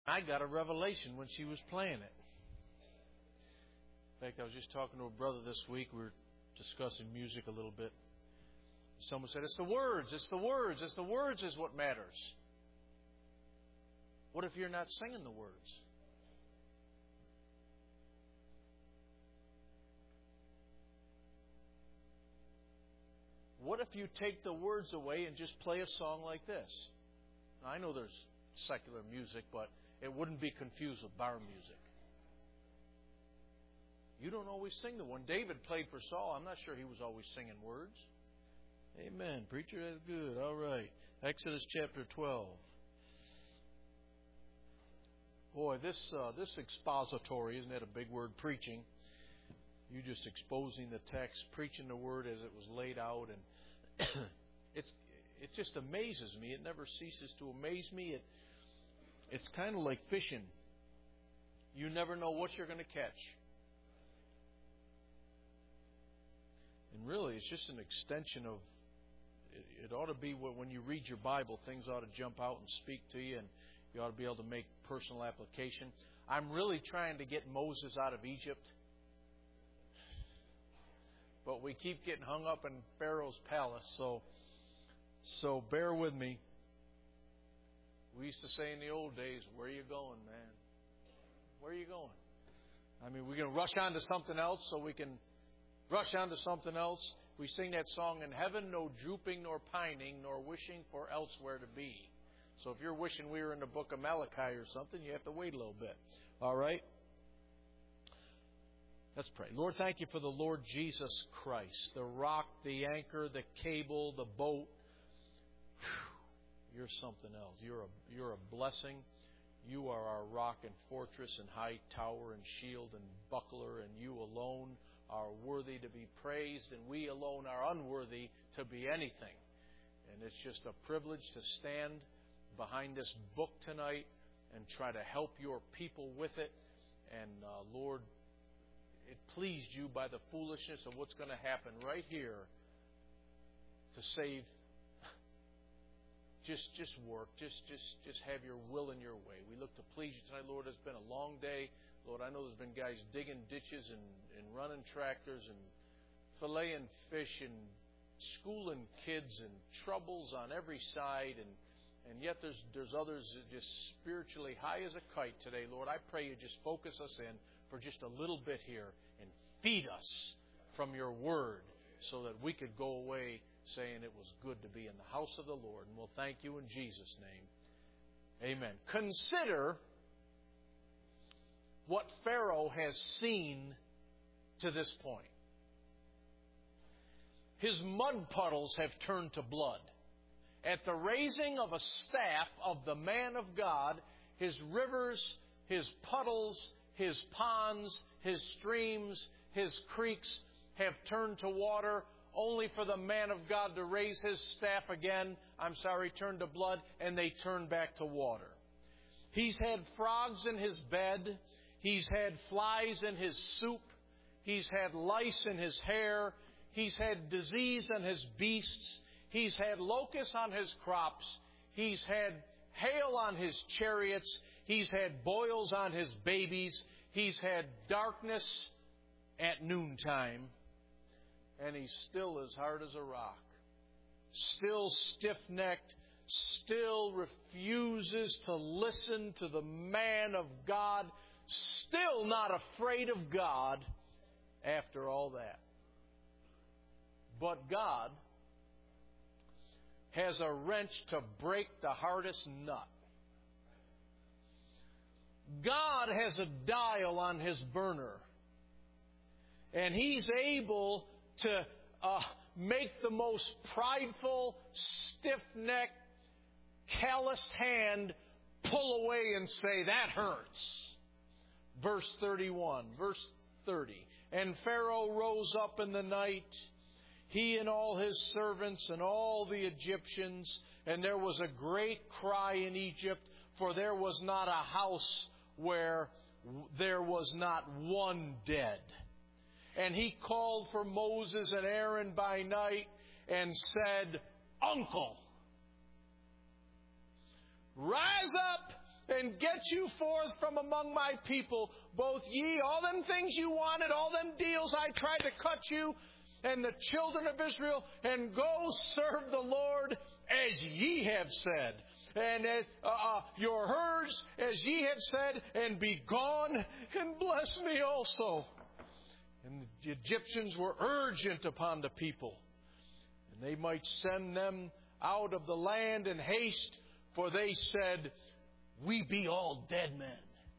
I got a revelation when she was playing it. In fact, I was just talking to a brother this week. We were discussing music a little bit. Someone said, it's the words, it's the words, it's the words is what matters. What if you're not singing the words? What if you take the words away and just play a song like this? Now, I know there's secular music, but it wouldn't be confused with bar music. You don't always sing the one. David played for Saul. I'm not sure he was always singing words. Amen. Preacher, that's good. All right. Exodus chapter 12. Boy, this expository, isn't that a big word, preaching? You just exposing the text, preaching the word as it was laid out, and it just amazes me. It never ceases to amaze me. It's kind of like fishing. You never know what you're going to catch. And really, it's just an extension of, it ought to be when you read your Bible, things ought to jump out and speak to you, and you ought to be able to make personal application. I'm really trying to get Moses out of Egypt, but we keep getting hung up in Pharaoh's palace, so bear with me. We used to say in the old days, where are you going, man? Where are you going? I mean, we're going to rush on to something else so we can rush on to something else. We sing that song, in heaven no drooping nor pining, nor wishing for elsewhere to be. So if you're wishing we were in the book of Malachi or something, you have to wait a little bit. All right? Let's pray. Lord, thank you for the Lord Jesus Christ, the rock, the anchor, the cable, the boat. Whew. You're something else. You're a blessing. You are our rock and fortress and high tower and shield and buckler, and you alone are worthy to be praised, and we alone are unworthy to be anything. And it's just a privilege to stand behind this book tonight and try to help your people with it. And Lord, it pleased you by the foolishness of what's going to happen right here to save. Just work. Just have your will and your way. We look to please you tonight, Lord. It's been a long day. Lord, I know there's been guys digging ditches and running tractors and filleting fish and schooling kids and troubles on every side. And yet there's others that just spiritually high as a kite today, Lord. I pray you just focus us in for just a little bit here and feed us from your word so that we could go away saying it was good to be in the house of the Lord. And we'll thank you in Jesus' name. Amen. Consider what Pharaoh has seen to this point. His mud puddles have turned to blood. At the raising of a staff of the man of God, his rivers, his puddles, his ponds, his streams, his creeks have turned to water, only for the man of God to raise his staff again, turn to blood, and they turn back to water. He's had frogs in his bed. He's had flies in his soup. He's had lice in his hair. He's had disease in his beasts. He's had locusts on his crops. He's had hail on his chariots. He's had boils on his babies. He's had darkness at noontime. And he's still as hard as a rock. Still stiff-necked. Still refuses to listen to the man of God. Still not afraid of God after all that. But God has a wrench to break the hardest nut. God has a dial on His burner. And He's able to make the most prideful, stiff-necked, calloused hand pull away and say, that hurts. Verse 31, verse 30. And Pharaoh rose up in the night, he and all his servants and all the Egyptians, and there was a great cry in Egypt, for there was not a house where there was not one dead. And he called for Moses and Aaron by night and said, Uncle, rise up and get you forth from among my people, both ye, all them things you wanted, all them deals I tried to cut you, and the children of Israel, and go serve the Lord as ye have said. And as your herds, as ye have said, and be gone, and bless me also. And the Egyptians were urgent upon the people, and they might send them out of the land in haste, for they said, we be all dead men.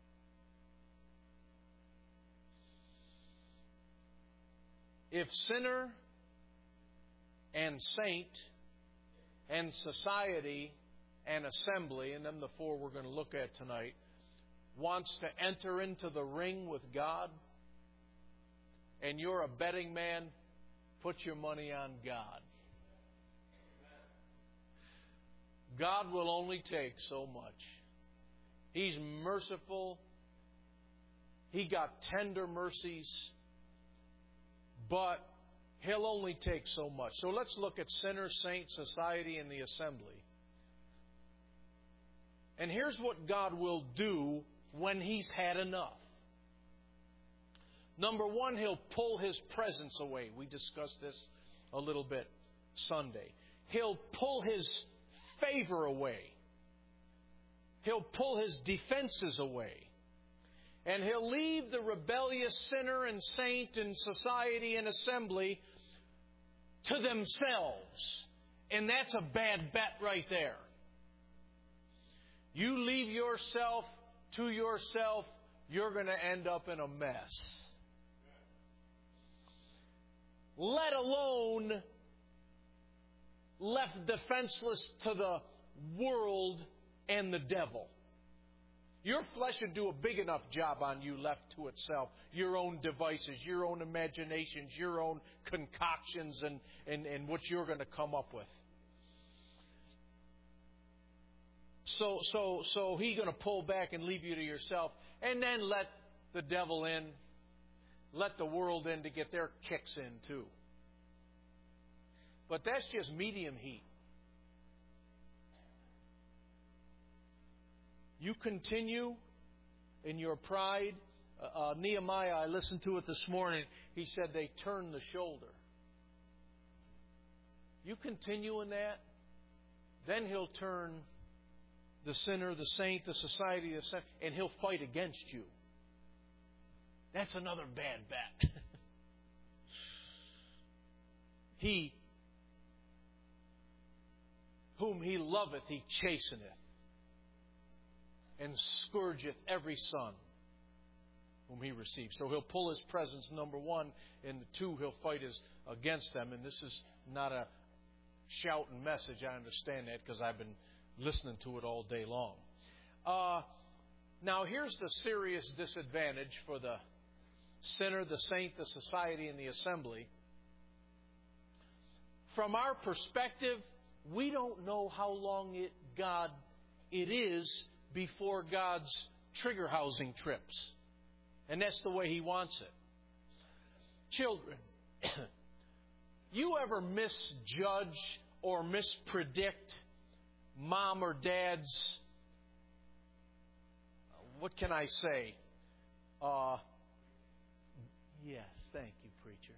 If sinner and saint and society and assembly, and them the four we're going to look at tonight, wants to enter into the ring with God, and you're a betting man, put your money on God. God will only take so much. He's merciful. He got tender mercies. But He'll only take so much. So let's look at sinner, saint, society, and the assembly. And here's what God will do when He's had enough. Number one, He'll pull His presence away. We discussed this a little bit Sunday. He'll pull His favor away. He'll pull His defenses away. And He'll leave the rebellious sinner and saint and society and assembly to themselves. And that's a bad bet right there. You leave yourself to yourself, you're going to end up in a mess. Let alone left defenseless to the world and the devil. Your flesh would do a big enough job on you left to itself. Your own devices, your own imaginations, your own concoctions, and what you're going to come up with. So He's going to pull back and leave you to yourself, and then let the devil in, let the world in to get their kicks in too. But that's just medium heat. You continue in your pride. Nehemiah, I listened to it this morning. He said they turn the shoulder. You continue in that, then He'll turn the sinner, the saint, the society, and He'll fight against you. That's another bad bet. He whom He loveth, He chasteneth, and scourgeth every son whom He receives. So He'll pull His presence, number one, and two, He'll fight against them. And this is not a shouting message. I understand that because I've been listening to it all day long. Now, here's the serious disadvantage for the sinner, the saint, the society, and the assembly. From our perspective, we don't know how long it is before God's trigger housing trips. And that's the way He wants it. Children, you ever misjudge or mispredict mom or dad's, what can I say? Yes, thank you, preacher.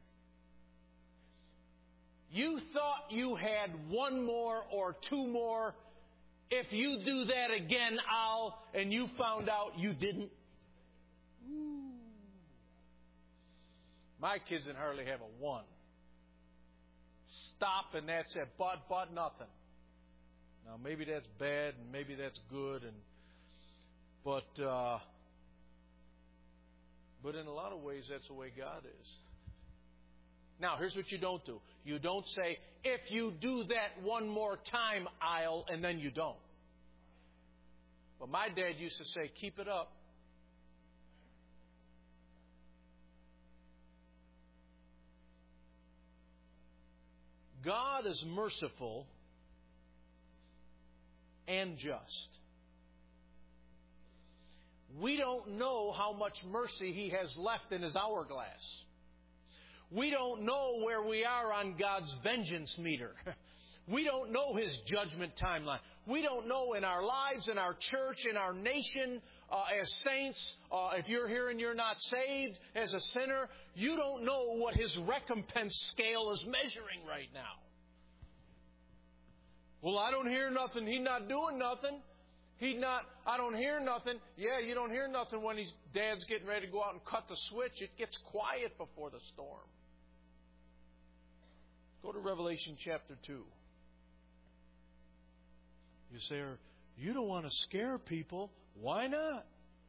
You thought you had one more or two more. If you do that again, and you found out you didn't. Ooh. My kids didn't hardly have a one. Stop, and that's it. But nothing. Now, maybe that's bad, and maybe that's good, but in a lot of ways, that's the way God is. Now, here's what you don't do. You don't say, if you do that one more time, and then you don't. But my dad used to say, keep it up. God is merciful and just. We don't know how much mercy He has left in His hourglass. We don't know where we are on God's vengeance meter. We don't know His judgment timeline. We don't know in our lives, in our church, in our nation, as saints, if you're here and you're not saved, as a sinner, you don't know what His recompense scale is measuring right now. Well, I don't hear nothing. He's not doing nothing. I don't hear nothing. Yeah, you don't hear nothing when Dad's getting ready to go out and cut the switch. It gets quiet before the storm. Go to Revelation chapter 2. You say, you don't want to scare people. Why not?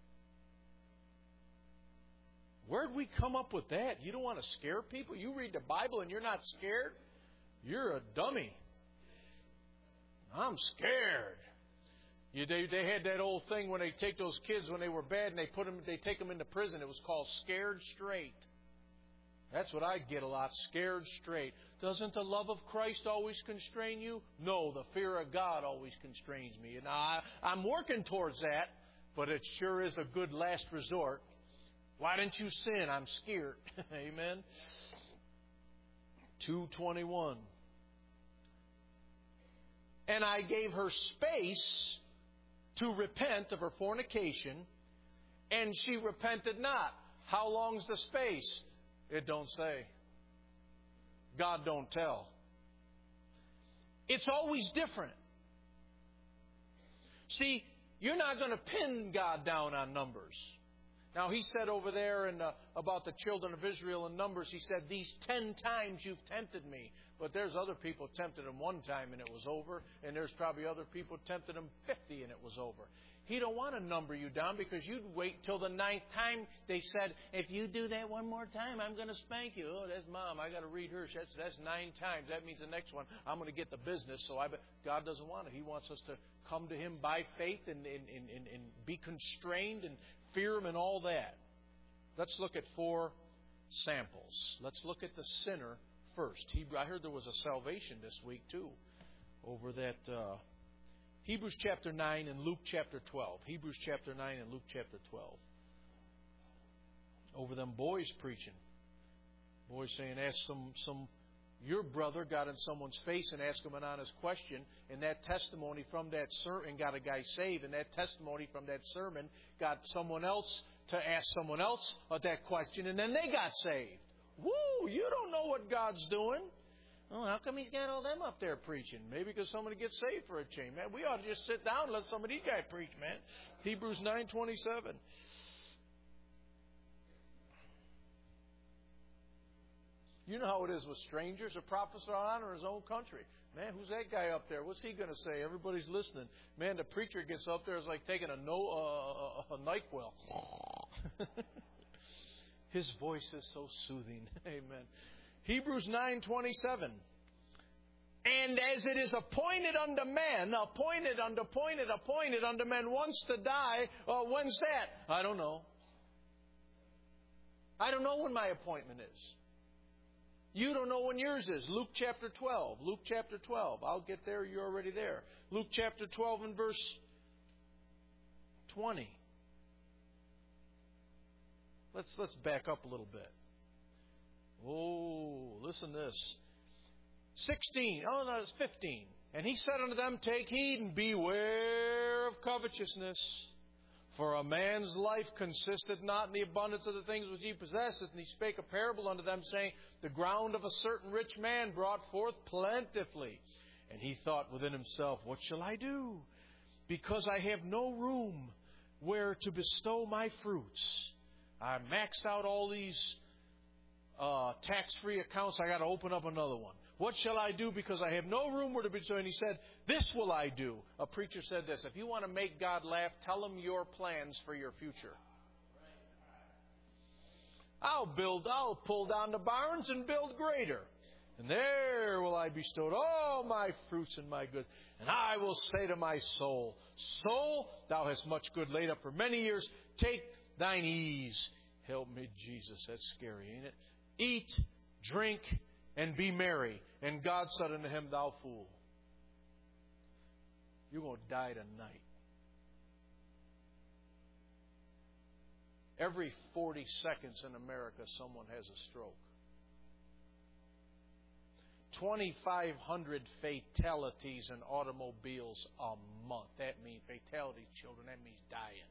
Where'd we come up with that? You don't want to scare people? You read the Bible and you're not scared? You're a dummy. I'm scared. They had that old thing when they take those kids when they were bad and they take them into prison. It was called Scared Straight. That's what I get a lot, scared straight. Doesn't the love of Christ always constrain you? No, the fear of God always constrains me. And I'm working towards that, but it sure is a good last resort. Why didn't you sin? I'm scared. Amen. 2:21. And I gave her space to repent of her fornication, and she repented not. How long's the space? It don't say. God don't tell. It's always different. See, you're not going to pin God down on numbers. Now, He said over there about the children of Israel in Numbers, He said, these 10 times you've tempted me. But there's other people tempted Him one time and it was over. And there's probably other people tempted Him 50 and it was over. He don't want to number you down because you'd wait till the 9th time. They said, if you do that one more time, I'm going to spank you. Oh, that's Mom. I got to read her. That's 9 times. That means the next one, I'm going to get the business. So God doesn't want it. He wants us to come to Him by faith and be constrained and fear Him and all that. Let's look at 4 samples. Let's look at the sinner first. I heard there was a salvation this week too over that Hebrews chapter 9 and Luke chapter 12. Hebrews chapter 9 and Luke chapter 12. Over them boys preaching. Boys saying, ask your brother got in someone's face and asked him an honest question, and that testimony from that sermon got a guy saved, and that testimony from that sermon got someone else to ask someone else that question, and then they got saved. Woo! You don't know what God's doing. Oh, how come He's got all them up there preaching? Maybe because somebody gets saved for a change. Man, we ought to just sit down and let some of these guys preach, man. Hebrews 9:27. You know how it is with strangers. A prophet will honor his own country. Man, who's that guy up there? What's he going to say? Everybody's listening. Man, the preacher gets up there. It's like taking a NyQuil. His voice is so soothing. Amen. Hebrews 9:27. And as it is appointed unto men, appointed unto men once to die, when's that? I don't know. I don't know when my appointment is. You don't know when yours is. Luke chapter 12. Luke chapter 12. I'll get there. You're already there. Luke chapter 12 and verse 20. Let's back up a little bit. Oh, listen to this. 16. Oh, no, it's 15. And He said unto them, take heed and beware of covetousness. For a man's life consisteth not in the abundance of the things which he possesseth. And He spake a parable unto them, saying, the ground of a certain rich man brought forth plentifully. And he thought within himself, what shall I do? Because I have no room where to bestow my fruits. I maxed out all these tax-free accounts. I got to open up another one. What shall I do? Because I have no room where to bestow. And he said, this will I do. A preacher said this. If you want to make God laugh, tell Him your plans for your future. I'll pull down the barns and build greater. And there will I bestow all my fruits and my goods. And I will say to my soul, soul, thou hast much good laid up for many years. Take thine ease. Help me, Jesus. That's scary, ain't it? Eat, drink, and be merry. And God said unto him, thou fool, you're going to die tonight. Every 40 seconds in America, someone has a stroke. 2,500 fatalities in automobiles a month. That means fatalities, children. That means dying.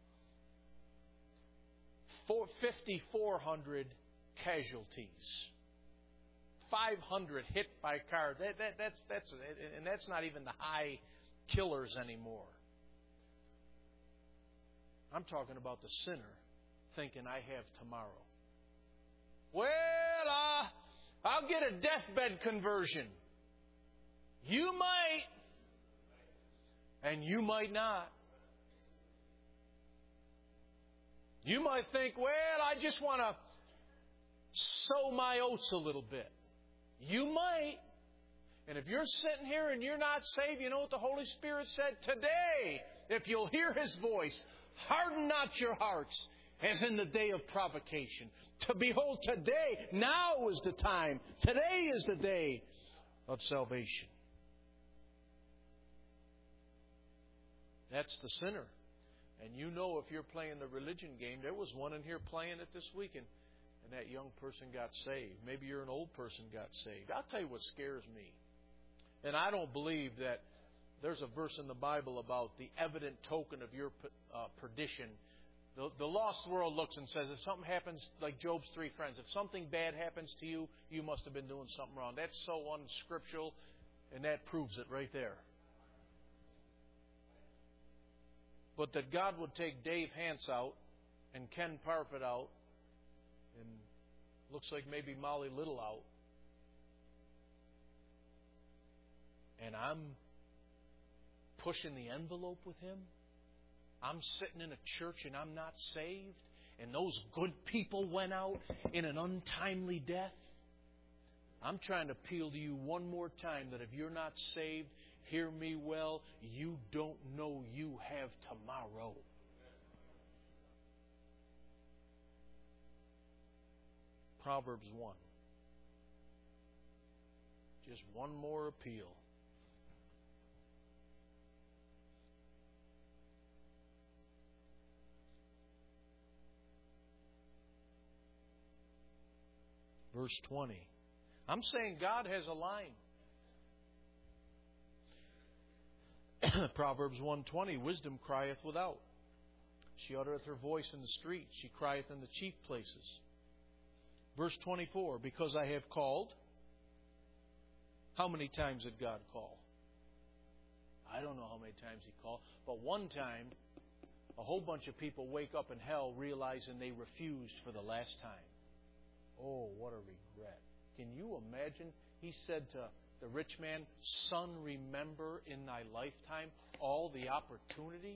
5,400 casualties. 500 hit by car. That's not even the high killers anymore. I'm talking about the sinner thinking I have tomorrow. Well, I'll get a deathbed conversion. You might, and you might not. You might think, well, I just want to sow my oats a little bit. You might. And if you're sitting here and you're not saved, you know what the Holy Spirit said? Today, if you'll hear His voice, harden not your hearts, as in the day of provocation. To behold, today, now is the time. Today is the day of salvation. That's the sinner. And you know, if you're playing the religion game, there was one in here playing it this weekend, and that young person got saved. Maybe you're an old person got saved. I'll tell you what scares me. And I don't believe that there's a verse in the Bible about the evident token of your perdition. The lost world looks and says, if something happens, like Job's 3 friends, if something bad happens to you, you must have been doing something wrong. That's so unscriptural, and that proves it right there. But that God would take Dave Hance out, and Ken Parfit out, and looks like maybe Molly Little out, and I'm pushing the envelope with Him. I'm sitting in a church and I'm not saved, and those good people went out in an untimely death. I'm trying to appeal to you one more time that if you're not saved, hear me well, you don't know you have tomorrow. Proverbs 1. Just one more appeal. Verse 20. I'm saying God has a line. Proverbs 1:20. Wisdom crieth without. She uttereth her voice in the street. She crieth in the chief places. Verse 24. Because I have called. How many times did God call? I don't know how many times He called. But one time, a whole bunch of people wake up in hell realizing they refused for the last time. Oh, what a regret. Can you imagine? He said to the rich man, son, remember in thy lifetime all the opportunities.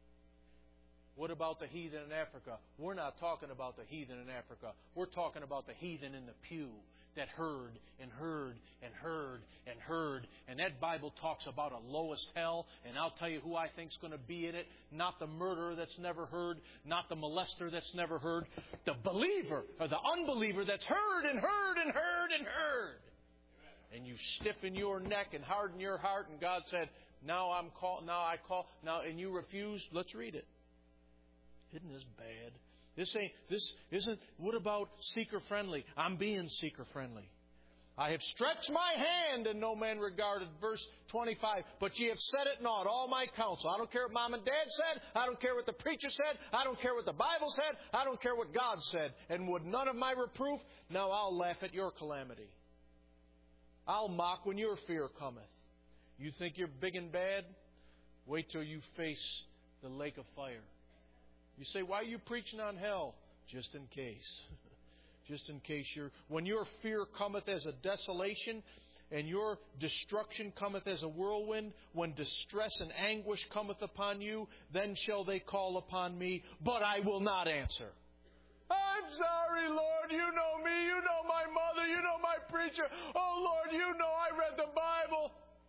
What about the heathen in Africa? We're not talking about the heathen in Africa. We're talking about the heathen in the pew that heard and heard and heard and heard. And that Bible talks about a lowest hell. And I'll tell you who I think's going to be in it. Not the murderer that's never heard. Not the molester that's never heard. The believer or the unbeliever that's heard and heard and heard and heard. And you stiffen your neck and harden your heart. And God said, now I call. And you refused. Let's read it. Isn't this bad? This isn't, what about seeker friendly? I'm being seeker friendly. I have stretched my hand and no man regarded. Verse 25. But ye have said it not, all my counsel. I don't care what mom and dad said. I don't care what the preacher said. I don't care what the Bible said. I don't care what God said. And would none of my reproof? Now I'll laugh at your calamity. I'll mock when your fear cometh. You think you're big and bad? Wait till you face the lake of fire. You say, why are you preaching on hell? Just in case. Just in case when your fear cometh as a desolation and your destruction cometh as a whirlwind, when distress and anguish cometh upon you, then shall they call upon me, but I will not answer. I'm sorry, Lord. You know me. You know my mother. You know my preacher. Oh, Lord, you know I read the Bible.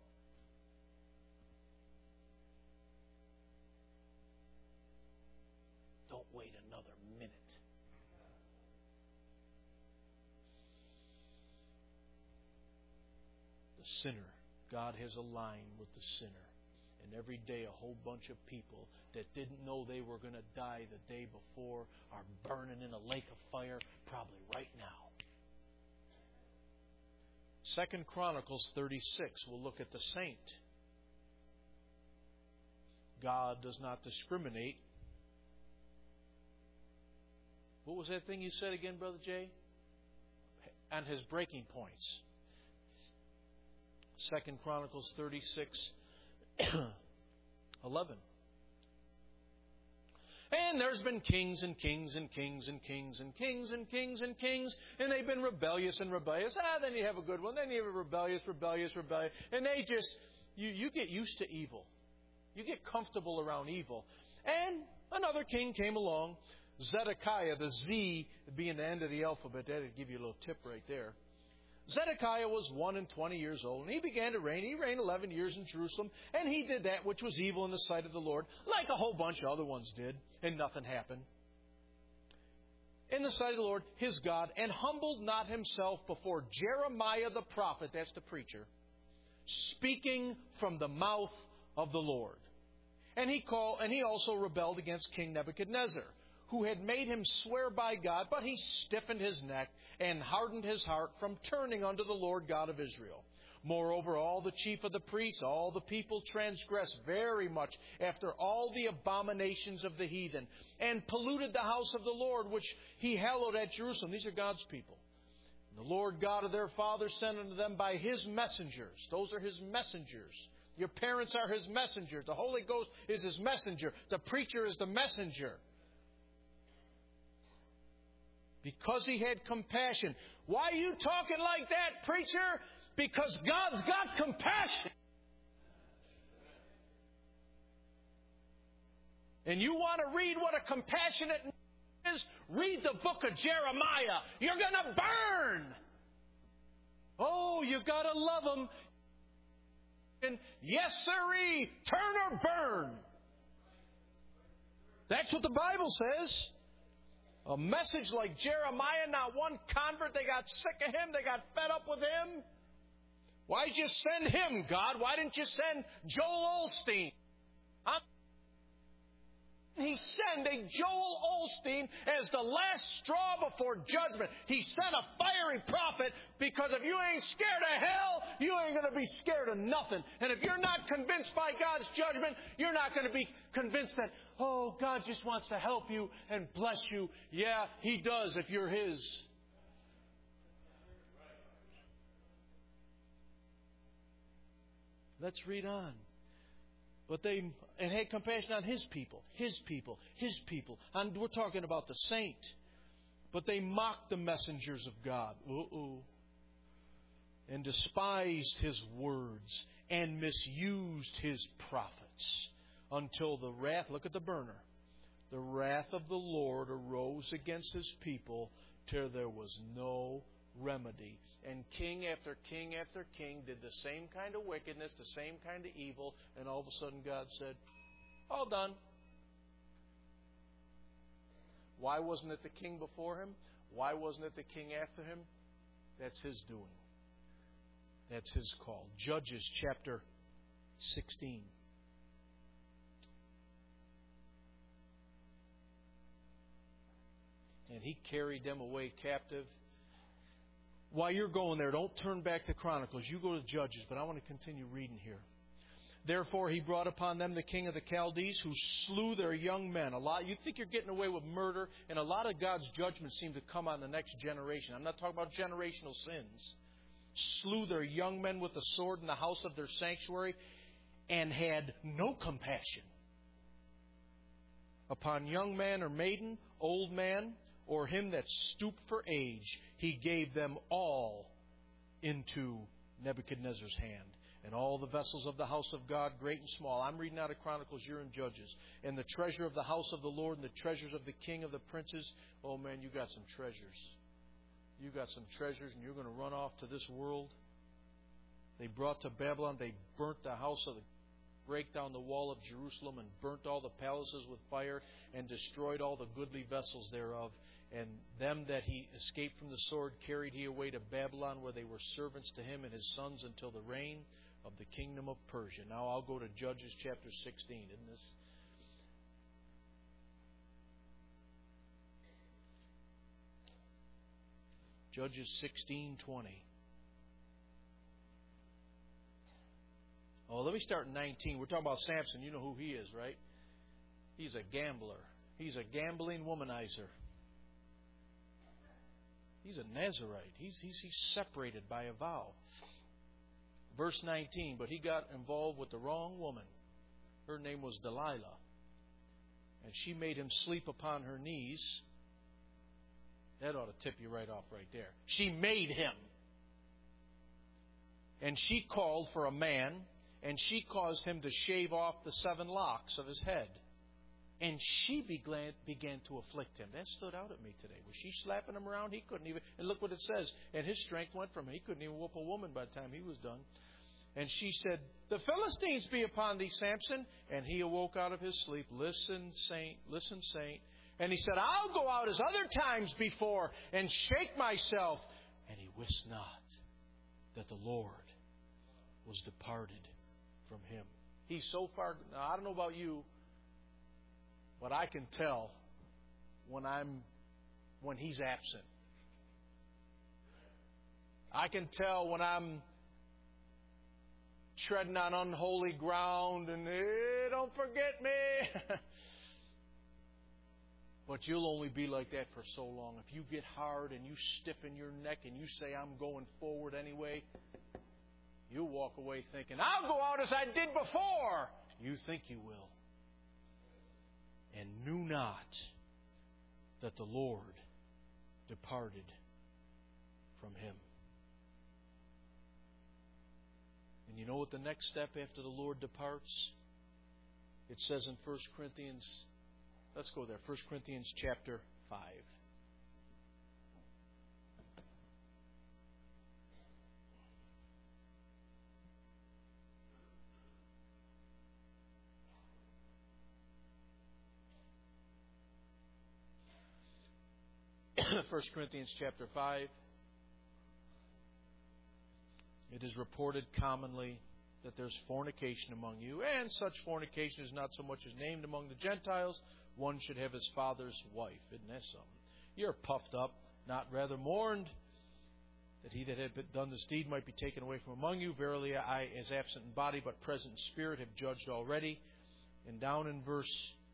Don't wait another minute. The sinner, God has a line with the sinner. And every day a whole bunch of people that didn't know they were going to die the day before are burning in a lake of fire, probably right now. 2 Chronicles 36, we'll look at the saint. God does not discriminate. What was that thing you said again, Brother Jay? On his breaking points. 2 Chronicles 36, 11. And there's been kings and kings and kings and kings and kings and kings and kings, and they've been rebellious and rebellious. Then you have a good one. Then you have a rebellious. And they just, you get used to evil. You get comfortable around evil. And another king came along, Zedekiah, the Z being the end of the alphabet. That would give you a little tip right there. Zedekiah was 120 years old, and he began to reign. He reigned 11 years in Jerusalem, and he did that which was evil in the sight of the Lord, like a whole bunch of other ones did, and nothing happened. In the sight of the Lord, his God, and humbled not himself before Jeremiah the prophet, that's the preacher, speaking from the mouth of the Lord. And he also rebelled against King Nebuchadnezzar, who had made him swear by God, but he stiffened his neck and hardened his heart from turning unto the Lord God of Israel. Moreover, all the chief of the priests, all the people transgressed very much after all the abominations of the heathen, and polluted the house of the Lord, which he hallowed at Jerusalem. These are God's people. The Lord God of their fathers sent unto them by his messengers. Those are his messengers. Your parents are his messengers. The Holy Ghost is his messenger. The preacher is the messenger. Because he had compassion. Why are you talking like that, preacher? Because God's got compassion. And you want to read what a compassionate man is? Read the book of Jeremiah. You're going to burn. Oh, you got to love him. And yes, sirree, turn or burn. That's what the Bible says. A message like Jeremiah, not one convert. They got sick of him. They got fed up with him. Why did you send him, God? Why didn't you send Joel Osteen? He sent a Joel Osteen as the last straw before judgment. He sent a fiery prophet because if you ain't scared of hell, you ain't going to be scared of nothing. And if you're not convinced by God's judgment, you're not going to be convinced that, oh, God just wants to help you and bless you. Yeah, he does if you're his. Let's read on. But they had compassion on his people. And we're talking about the saint. But they mocked the messengers of God. And despised his words and misused his prophets. Until the wrath, look at the burner. The wrath of the Lord arose against his people till there was no remedy. And king after king after king did the same kind of wickedness, the same kind of evil, and all of a sudden God said, all done. Why wasn't it the king before him? Why wasn't it the king after him? That's his doing. That's his call. Judges chapter 16. And he carried them away captive. While you're going there, don't turn back to Chronicles. You go to Judges, but I want to continue reading here. Therefore, he brought upon them the king of the Chaldees, who slew their young men. You think you're getting away with murder, and a lot of God's judgments seem to come on the next generation. I'm not talking about generational sins. Slew their young men with the sword in the house of their sanctuary, and had no compassion upon young man or maiden, old man, or him that stooped for age. He gave them all into Nebuchadnezzar's hand. And all the vessels of the house of God, great and small. I'm reading out of Chronicles, you're in Judges. And the treasure of the house of the Lord and the treasures of the king of the princes. Oh man, you got some treasures. You got some treasures and you're going to run off to this world. They brought to Babylon, they burnt the house of the break down the wall of Jerusalem and burnt all the palaces with fire and destroyed all the goodly vessels thereof. And them that he escaped from the sword carried he away to Babylon, where they were servants to him and his sons until the reign of the kingdom of Persia. Now I'll go to Judges chapter 16. Isn't this? Judges 16:20. Oh, let me start in 19. We're talking about Samson. You know who he is, right? He's a gambler. He's a gambling womanizer. He's a Nazarite. He's separated by a vow. Verse 19, but he got involved with the wrong woman. Her name was Delilah. And she made him sleep upon her knees. That ought to tip you right off right there. She made him. And she called for a man, and she caused him to shave off the 7 locks of his head. And she began to afflict him. That stood out at me today. Was she slapping him around? He couldn't even. And look what it says. And his strength went from him. He couldn't even whoop a woman by the time he was done. And she said, the Philistines be upon thee, Samson. And he awoke out of his sleep. Listen, saint. Listen, saint. And he said, I'll go out as other times before and shake myself. And he wist not that the Lord was departed from him. He's so far. Now, I don't know about you, but I can tell when he's absent. I can tell when I'm treading on unholy ground and don't forget me. But you'll only be like that for so long. If you get hard and you stiffen your neck and you say, I'm going forward anyway, you'll walk away thinking, I'll go out as I did before. You think you will. And knew not that the Lord departed from him. And you know what the next step after the Lord departs? It says in 1 Corinthians, let's go there, 1 Corinthians chapter 5. First Corinthians chapter 5. It is reported commonly that there's fornication among you, and such fornication is not so much as named among the Gentiles. One should have his father's wife. Isn't that something? You're puffed up, not rather mourned, that he that had done this deed might be taken away from among you. Verily I, as absent in body but present in spirit, have judged already. And down in verse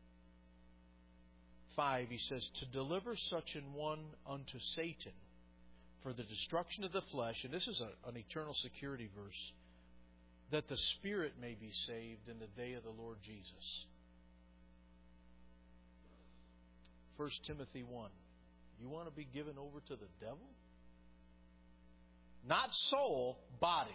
5, he says, to deliver such an one unto Satan for the destruction of the flesh, and this is an eternal security verse, that the spirit may be saved in the day of the Lord Jesus. 1 Timothy 1. You want to be given over to the devil? Not soul, body.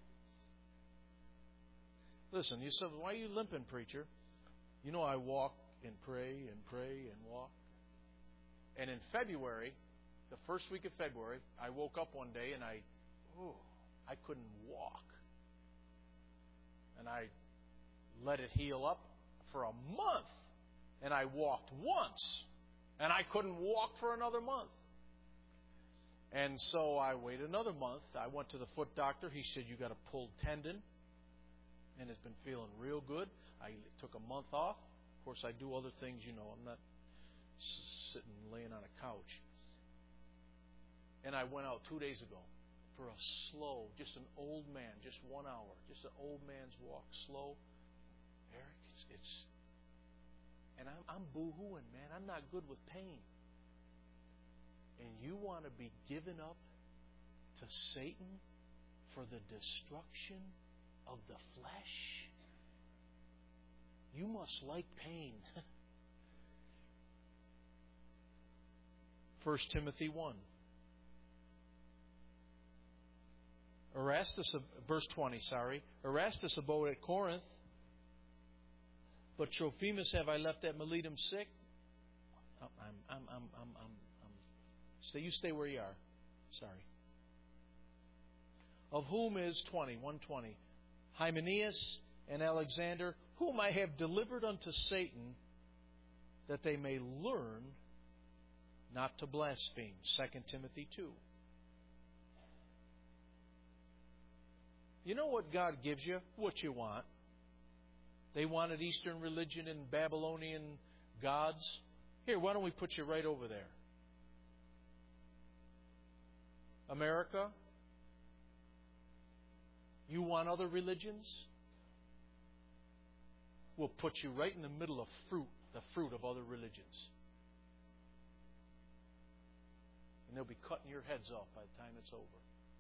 Listen, you said, why are you limping, preacher? You know I walk and pray and walk. And in February, the first week of February, I woke up one day and I couldn't walk. And I let it heal up for a month. And I walked once. And I couldn't walk for another month. And so I waited another month. I went to the foot doctor. He said, you got a pulled tendon. And it's been feeling real good. I took a month off. Of course, I do other things, you know. I'm not sitting laying on a couch. And I went out 2 days ago for a slow, just an old man, just 1 hour, just an old man's walk, slow. Eric, and I'm boo-hooing, man. I'm not good with pain. And you want to be given up to Satan for the destruction of the flesh? You must like pain. 1 Timothy 1. Verse 20, Erastus abode at Corinth, but Trophimus have I left at Miletum sick. You stay where you are. Sorry. Of whom is 120, Hymenaeus and Alexander, whom I have delivered unto Satan, that they may learn not to blaspheme. 2 Timothy 2. You know what God gives you? What you want. They wanted Eastern religion and Babylonian gods. Here, why don't we put you right over there? America? You want other religions? will put you right in the middle of the fruit of other religions. And they'll be cutting your heads off by the time it's over.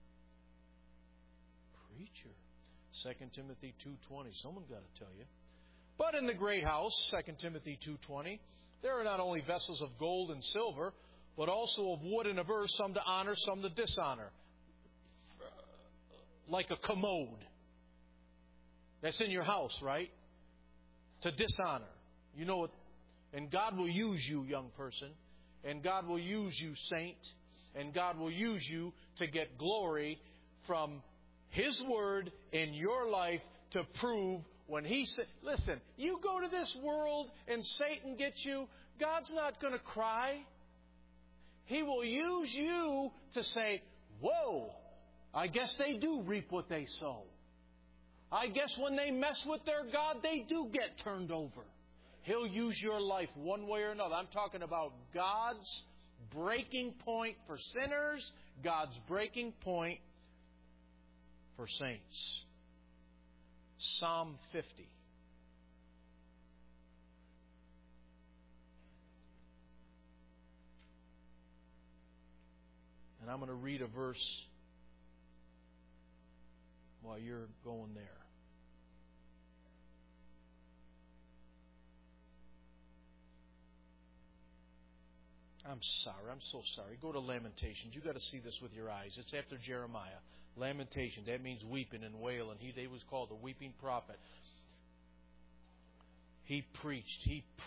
Preacher. 2 Timothy 2:20. Someone's got to tell you. But in the great house, 2 Timothy 2:20, there are not only vessels of gold and silver, but also of wood and of earth, some to honor, some to dishonor. Like a commode. That's in your house, right? To dishonor. You know what? And God will use you, young person. And God will use you, saint. And God will use you to get glory from His Word in your life to prove when He said, listen, you go to this world and Satan gets you, God's not going to cry. He will use you to say, whoa, I guess they do reap what they sow. I guess when they mess with their God, they do get turned over. He'll use your life one way or another. I'm talking about God's breaking point for sinners, God's breaking point for saints. Psalm 50. And I'm going to read a verse while you're going there. I'm sorry. I'm so sorry. Go to Lamentations. You've got to see this with your eyes. It's after Jeremiah. Lamentation. That means weeping and wailing. He was called the weeping prophet. He preached.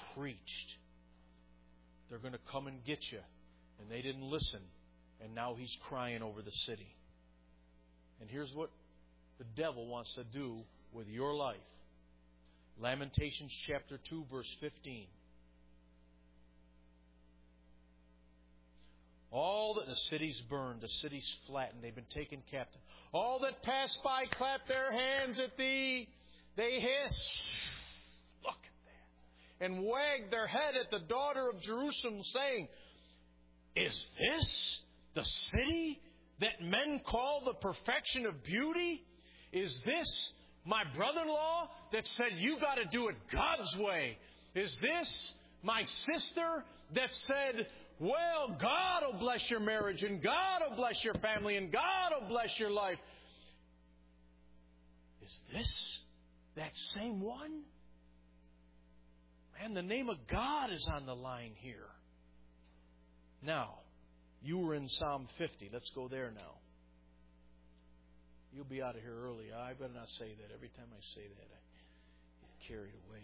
They're going to come and get you. And they didn't listen. And now he's crying over the city. And here's what the devil wants to do with your life. Lamentations chapter 2, verse 15. All that the city's burned, the city's flattened, they've been taken captive. All that pass by clap their hands at thee. They hiss. Look at that. And wag their head at the daughter of Jerusalem, saying, is this the city that men call the perfection of beauty? Is this my brother-in-law that said you got to do it God's way? Is this my sister that said, well, God will bless your marriage, and God will bless your family, and God will bless your life? Is this that same one? Man, the name of God is on the line here. Now, you were in Psalm 50. Let's go there now. You'll be out of here early. I better not say that. Every time I say that, I get carried away.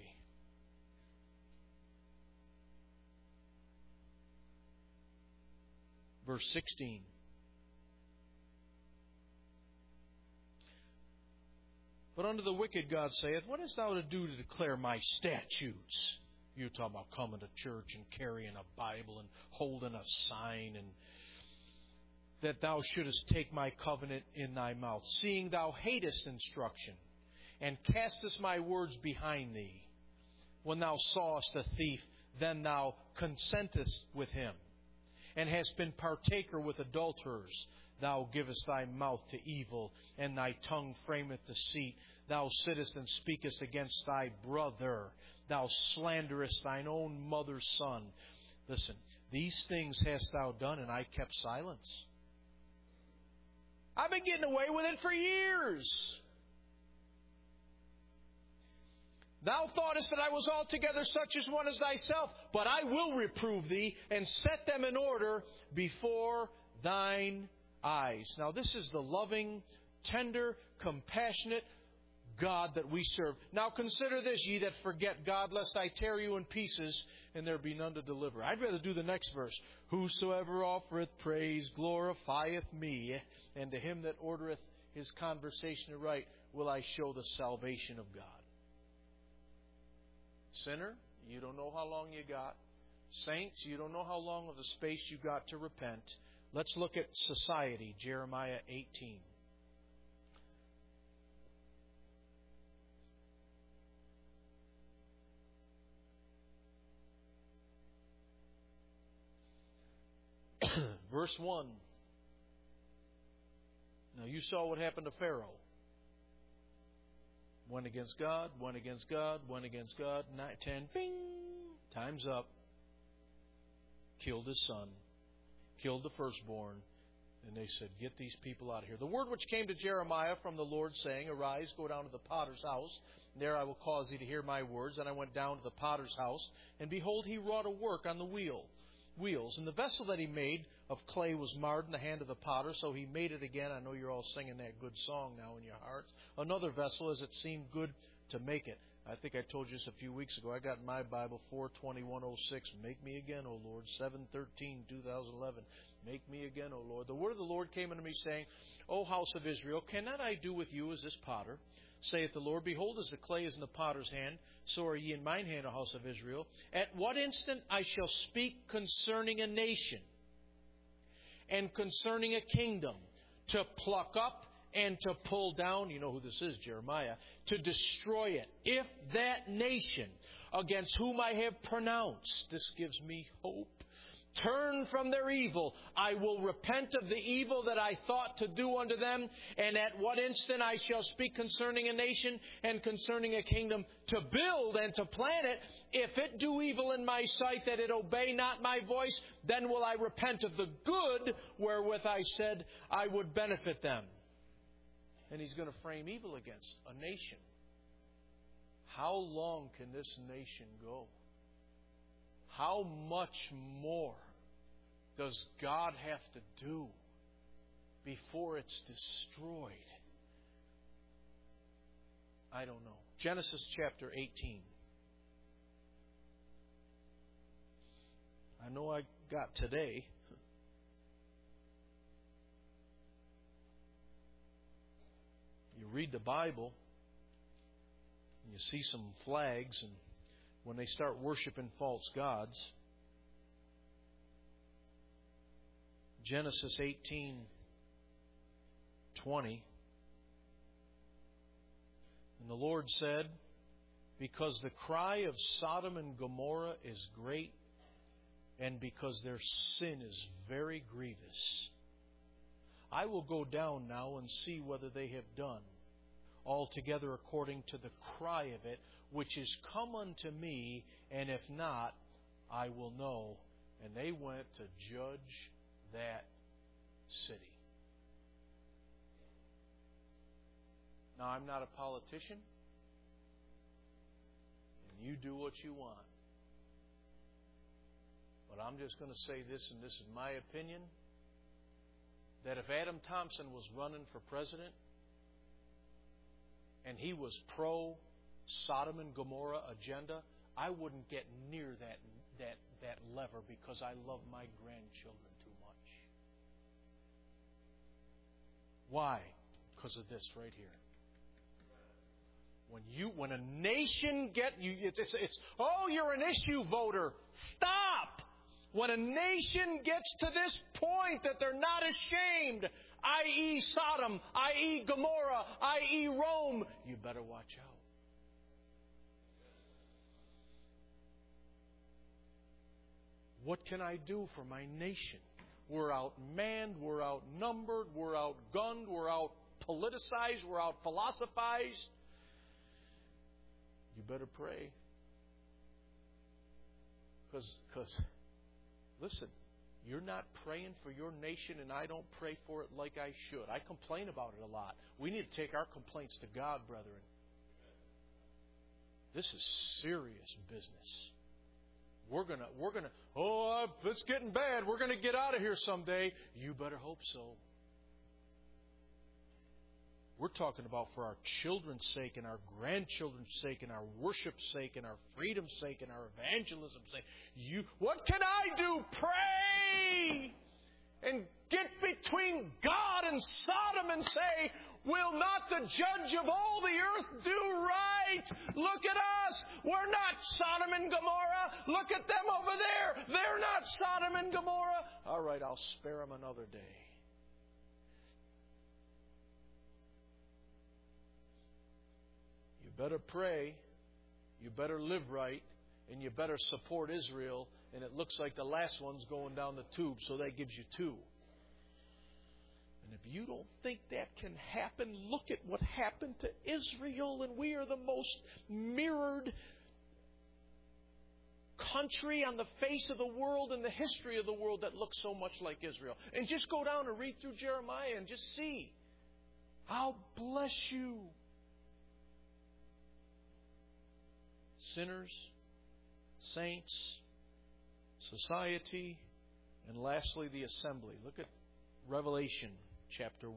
Verse 16. But unto the wicked God saith, what hast thou to do to declare my statutes? You're talking about coming to church and carrying a Bible and holding a sign, and that thou shouldest take my covenant in thy mouth, seeing thou hatest instruction, and castest my words behind thee. When thou sawest a thief, then thou consentest with him, and hast been partaker with adulterers. Thou givest thy mouth to evil, and thy tongue frameth deceit. Thou sittest and speakest against thy brother. Thou slanderest thine own mother's son. Listen, these things hast thou done, and I kept silence. I've been getting away with it for years. Thou thoughtest that I was altogether such as one as thyself, but I will reprove thee and set them in order before thine eyes. Now this is the loving, tender, compassionate God that we serve. Now consider this, ye that forget God, lest I tear you in pieces, and there be none to deliver. I'd rather do the next verse. Whosoever offereth praise glorifieth me, and to him that ordereth his conversation aright will I show the salvation of God. Sinner, you don't know how long you got. Saints, you don't know how long of a space you got to repent. Let's look at society, Jeremiah 18. Verse 1. Now you saw what happened to Pharaoh. Went against God, went against God, went against God. 9, 10, bing, time's up. Killed his son, killed the firstborn. And they said, get these people out of here. The word which came to Jeremiah from the Lord, saying, Arise, go down to the potter's house. And there I will cause thee to hear my words. And I went down to the potter's house. And behold, he wrought a work on the wheels. And the vessel that he made of clay was marred in the hand of the potter. So he made it again. I know you're all singing that good song now in your hearts. Another vessel, as it seemed good to make it. I think I told you this a few weeks ago. I got in my Bible 4:21:06. Make me again, O Lord. 7:13:2011. Make me again, O Lord. The word of the Lord came unto me, saying, O house of Israel, cannot I do with you as this potter? Saith the Lord, Behold, as the clay is in the potter's hand, so are ye in mine hand, O house of Israel. At what instant I shall speak concerning a nation and concerning a kingdom, to pluck up and to pull down, you know who this is, Jeremiah, to destroy it. If that nation against whom I have pronounced, this gives me hope, turn from their evil, I will repent of the evil that I thought to do unto them. And at what instant I shall speak concerning a nation and concerning a kingdom, to build and to plant it. If it do evil in my sight, that it obey not my voice, then will I repent of the good wherewith I said I would benefit them. And he's going to frame evil against a nation. How long can this nation go? How much more does God have to do before it's destroyed? I don't know. Genesis chapter 18. I know I got today. You read the Bible, and you see some flags, and when they start worshiping false gods. Genesis 18:20. And the Lord said, Because the cry of Sodom and Gomorrah is great, and because their sin is very grievous, I will go down now and see whether they have done altogether according to the cry of it, which is come unto me, and if not, I will know. And they went to judge that city. Now, I'm not a politician, and you do what you want. But I'm just going to say this, and this is my opinion, that if Adam Thompson was running for president, and he was pro-Sodom and Gomorrah agenda, I wouldn't get near that lever because I love my grandchildren too much. Why? Because of this right here. When a nation you're an issue voter. Stop! When a nation gets to this point that they're not ashamed, i.e. Sodom, i.e. Gomorrah, i.e. Rome, you better watch out. What can I do for my nation? We're outmanned, we're outnumbered, we're outgunned, we're out-politicized, we're out-philosophized. You better pray. Because, listen, you're not praying for your nation, and I don't pray for it like I should. I complain about it a lot. We need to take our complaints to God, brethren. This is serious business. We're gonna. If it's getting bad, we're gonna get out of here someday. You better hope so. We're talking about for our children's sake and our grandchildren's sake and our worship's sake and our freedom's sake and our evangelism's sake. What can I do? Pray! And get between God and Sodom and say, will not the judge of all the earth do right? Look at us. We're not Sodom and Gomorrah. Look at them over there. They're not Sodom and Gomorrah. All right, I'll spare them another day. You better pray. You better live right. And you better support Israel. And it looks like the last one's going down the tube, so that gives you two. And if you don't think that can happen, look at what happened to Israel, and we are the most mirrored country on the face of the world in the history of the world that looks so much like Israel. And just go down and read through Jeremiah and just see. I'll bless you. Sinners, saints, society, and lastly the assembly. Look at Revelation chapter 1.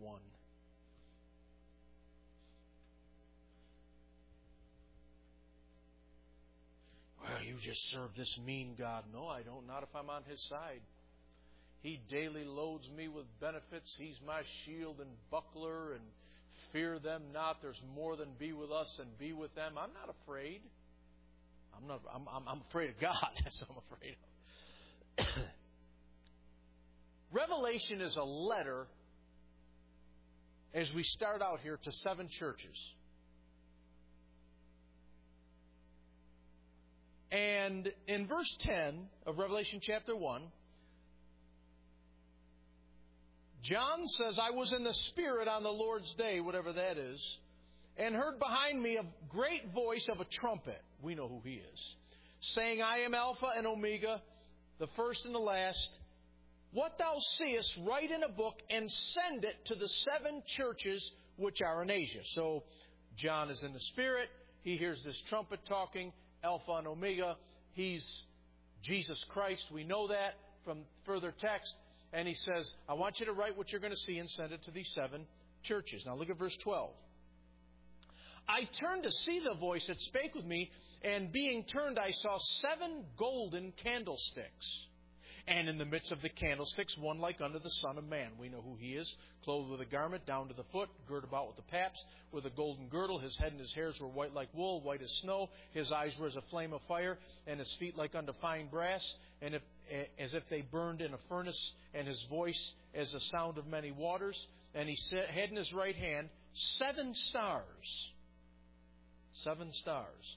Well, you just serve this mean God. No, I don't. Not if I'm on His side. He daily loads me with benefits. He's my shield and buckler, and fear them not. There's more than be with us and be with them. I'm not afraid. I'm afraid of God. That's what I'm afraid of. Revelation is a letter, as we start out here, to 7 churches. And in verse 10 of Revelation chapter 1, John says, I was in the Spirit on the Lord's day, whatever that is, and heard behind me a great voice of a trumpet. We know who He is. Saying, I am Alpha and Omega, the first and the last. What thou seest, write in a book and send it to the 7 churches which are in Asia. So John is in the Spirit. He hears this trumpet talking. Alpha and Omega. He's Jesus Christ. We know that from further text. And he says, I want you to write what you're going to see and send it to these 7 churches. Now look at verse 12. I turned to see the voice that spake with me, and being turned I saw 7 golden candlesticks. And in the midst of the candlesticks, one like unto the Son of Man. We know who He is. Clothed with a garment down to the foot, girt about with the paps, with a golden girdle. His head and His hairs were white like wool, white as snow. His eyes were as a flame of fire, and His feet like unto fine brass, and as if they burned in a furnace, and His voice as the sound of many waters. And He had in His right hand 7 stars. 7 stars.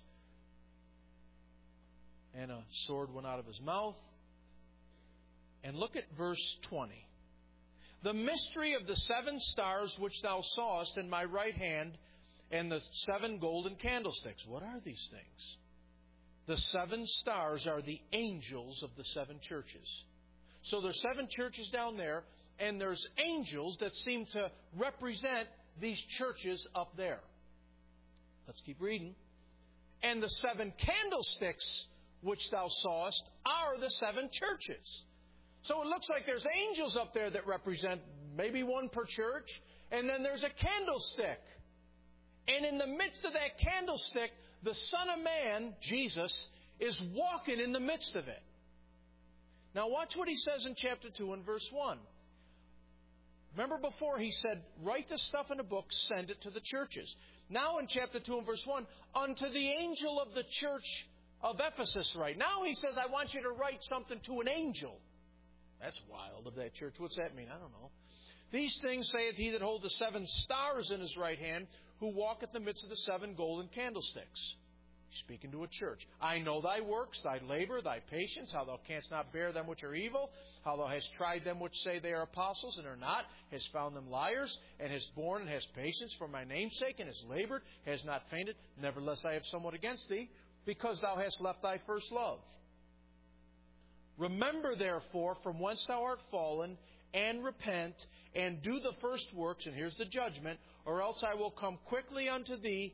And a sword went out of His mouth. And look at verse 20. The mystery of the 7 stars which thou sawest in my right hand, and the 7 golden candlesticks. What are these things? The 7 stars are the angels of the 7 churches. So there's 7 churches down there, and there's angels that seem to represent these churches up there. Let's keep reading. And the 7 candlesticks which thou sawest are the 7 churches. So it looks like there's angels up there that represent maybe 1 per church. And then there's a candlestick. And in the midst of that candlestick, the Son of Man, Jesus, is walking in the midst of it. Now watch what He says in chapter 2 and verse 1. Remember before He said, write the stuff in a book, send it to the churches. Now in chapter 2 and verse 1, unto the angel of the church of Ephesus write. Now He says, I want you to write something to an angel. That's wild of that church. What's that mean? I don't know. These things saith He that holdeth the 7 stars in His right hand, who walketh in the midst of the 7 golden candlesticks. He's speaking to a church. I know thy works, thy labor, thy patience, how thou canst not bear them which are evil, how thou hast tried them which say they are apostles and are not, hast found them liars, and hast borne and hast patience for my name's sake, and hast labored, hast not fainted. Nevertheless I have somewhat against thee, because thou hast left thy first love. Remember, therefore, from whence thou art fallen, and repent, and do the first works, and here's the judgment, or else I will come quickly unto thee,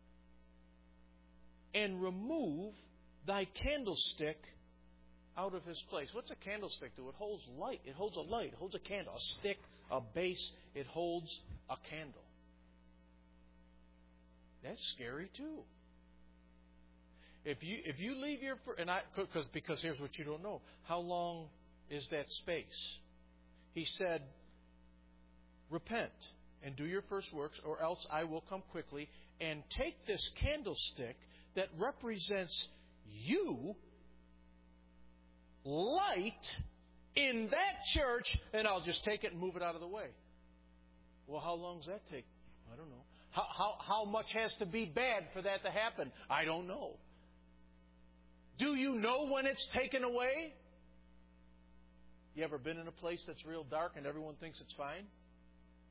and remove thy candlestick out of his place. What's a candlestick do? It holds light. It holds a light. It holds a candle. A stick, a base. It holds a candle. That's scary too. If you leave your because here's what you don't know. How long is that space? He said, repent and do your first works, or else I will come quickly and take this candlestick that represents you, light, in that church, and I'll just take it and move it out of the way. Well, how long does that take? I don't know. How much has to be bad for that to happen? I don't know. Do you know when it's taken away? You ever been in a place that's real dark and everyone thinks it's fine?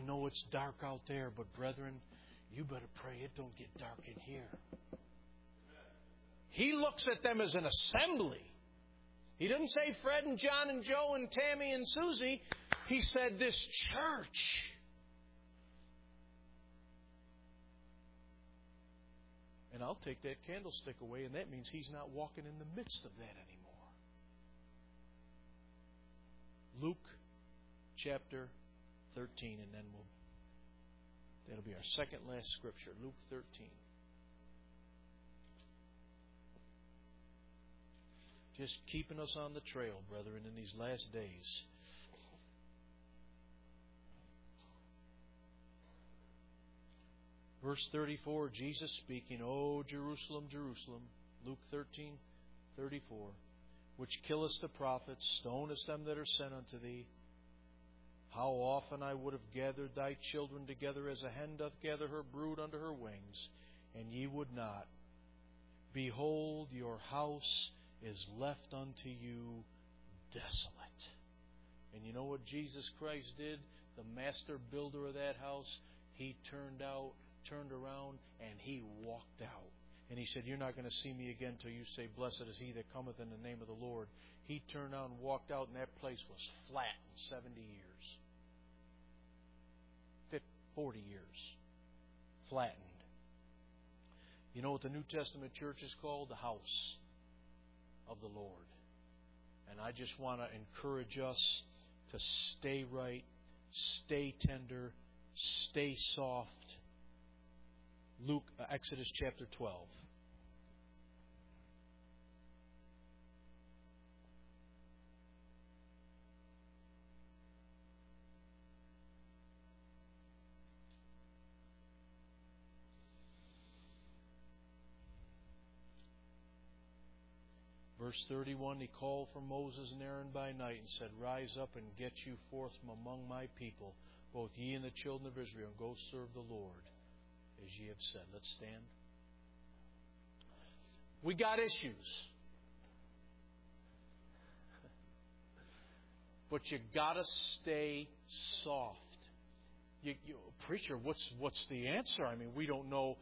know it's dark out there, but brethren, you better pray it don't get dark in here. He looks at them as an assembly. He didn't say Fred and John and Joe and Tammy and Susie. He said this church. And I'll take that candlestick away, and that means He's not walking in the midst of that anymore. Luke chapter 13, and then that'll be our second last scripture. Luke 13. Just keeping us on the trail, brethren, in these last days. Verse 34, Jesus speaking, O Jerusalem, Jerusalem, Luke 13:34, which killest the prophets, stonest them that are sent unto thee. How often I would have gathered thy children together as a hen doth gather her brood under her wings, and ye would not. Behold, your house is left unto you desolate. And you know what Jesus Christ did? The master builder of that house, He turned around, and He walked out. And He said, you're not going to see me again till you say, blessed is he that cometh in the name of the Lord. He turned out and walked out, and that place was flat in 70 years. 40 years. Flattened. You know what the New Testament church is called? The house of the Lord. And I just want to encourage us to stay right, stay tender, stay soft. Exodus chapter 12. Verse 31, He called for Moses and Aaron by night and said, rise up and get you forth from among my people, both ye and the children of Israel, and go serve the Lord, as ye have said. Let's stand. We got issues. But you got to stay soft. Preacher, what's the answer? I mean, we don't know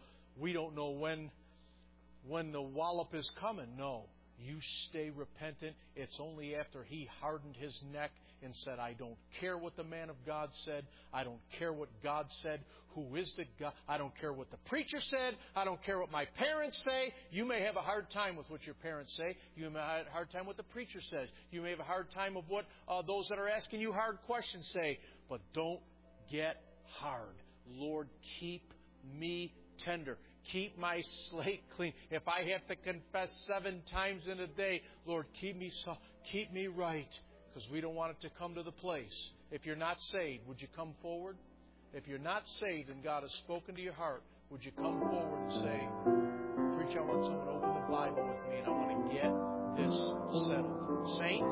when the wallop is coming. No. You stay repentant. It's only after he hardened his neck and said, I don't care what the man of God said. I don't care what God said. Who is the God? I don't care what the preacher said. I don't care what my parents say. You may have a hard time with what your parents say. You may have a hard time with what the preacher says. You may have a hard time with what those that are asking you hard questions say. But don't get hard. Lord, keep me tender. Keep my slate clean. If I have to confess 7 times in a day, Lord, keep me right. Because we don't want it to come to the place. If you're not saved, would you come forward? If you're not saved and God has spoken to your heart, would you come forward and say, Preacher, I want someone to open the Bible with me and I want to get this settled. Saint,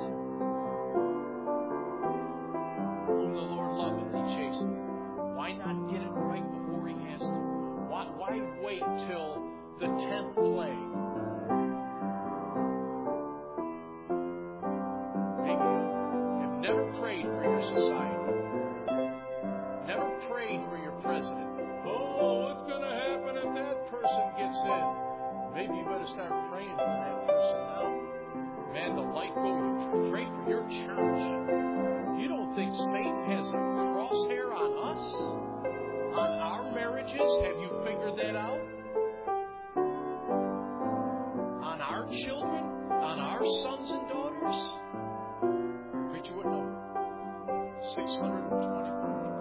whom the Lord loveth, He chasteneth. Why not get it right before He has to? Why wait till the 10th plague? Maybe you have never prayed for your society. Never prayed for your president. Oh, what's going to happen if that person gets in? Maybe you better start praying for that person now. Man, the light go. You pray for your church. You don't think Satan has a crosshair on us? On our marriages? Have you figured that out? On our children? On our sons and daughters? Preacher, what number? 621.